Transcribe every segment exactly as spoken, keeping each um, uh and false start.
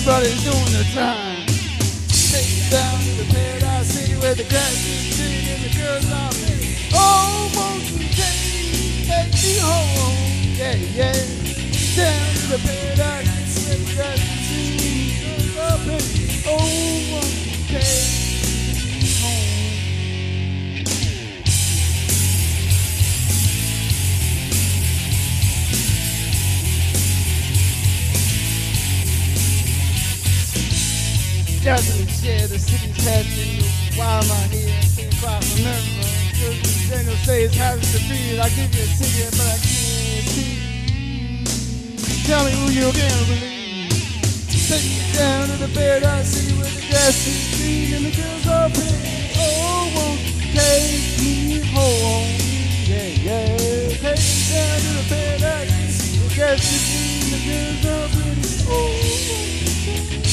everybody's doing the time. Take me down to the paradise city where the grass is green and the girls are pretty. Oh, won't you take me, take me home? Yeah, yeah. Down to the paradise city where the grass is green and the girls are pretty. Oh, won't you take me home? Doesn't share the city's passing. Why am I here? I can't quite remember. Cause Daniel says having to be. I give you a ticket, but I can't see. Tell me who you can believe. Take me down to the paradise city where the grass is green and the girls are pretty. Oh, won't you take me home? Yeah, yeah. Take me down to the paradise city where the grass is green and the girls are pretty. Oh, won't you take me?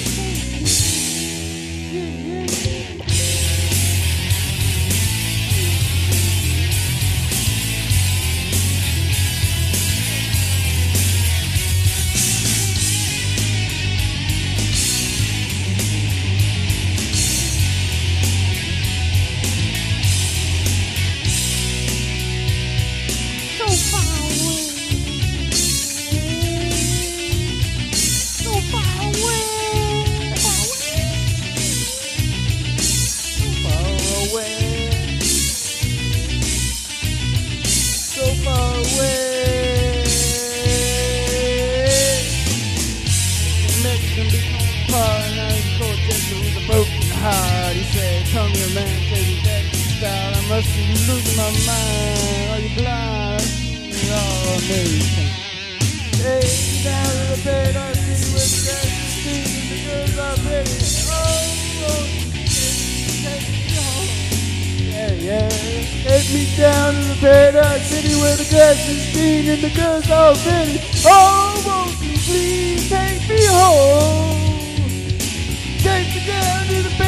He said, tell me a man, take that style. I must be losing my mind. Are you blind? You're amazing. Take me down to the bed, I see where the grass is green and the girls are pretty. Oh, oh, take me home. Yeah, yeah. Take me down to the paradise city where the grass is green and the girls are pretty. Oh, won't you please take me home? Take me down to the